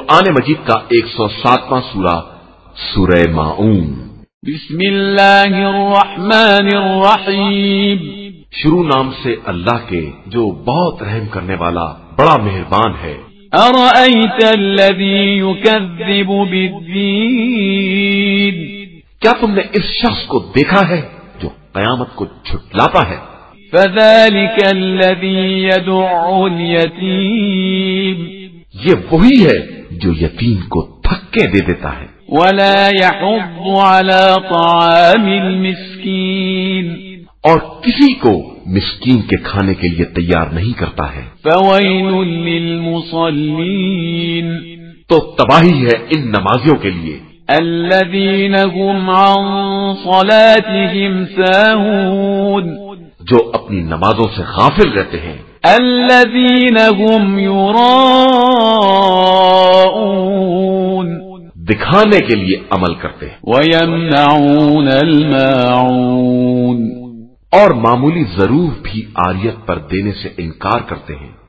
قرآن مجید کا 107واں سورہ سورہ ماعون۔ بسم اللہ الرحمن الرحیم، شروع نام سے اللہ کے جو بہت رحم کرنے والا بڑا مہربان ہے۔ ارأیت الذی یکذب بالدین، کیا تم نے اس شخص کو دیکھا ہے جو قیامت کو جھٹلاتا ہے؟ فذلک الذی یدع الیتیم، یہ وہی ہے جو یتیم کو دھکے دے دیتا ہے۔ ولا یحض علی طعام المسکین، اور کسی کو مسکین کے کھانے کے لیے تیار نہیں کرتا ہے۔ فویل للمصلین، تو تباہی ہے ان نمازیوں کے لیے الذین هم عن صلاتهم ساہون، جو اپنی نمازوں سے غافل رہتے ہیں۔ الذین هم یراءون، دکھانے کے لیے عمل کرتے ہیں، ویمنعون الماعون، اور معمولی ضرور بھی عاریت پر دینے سے انکار کرتے ہیں۔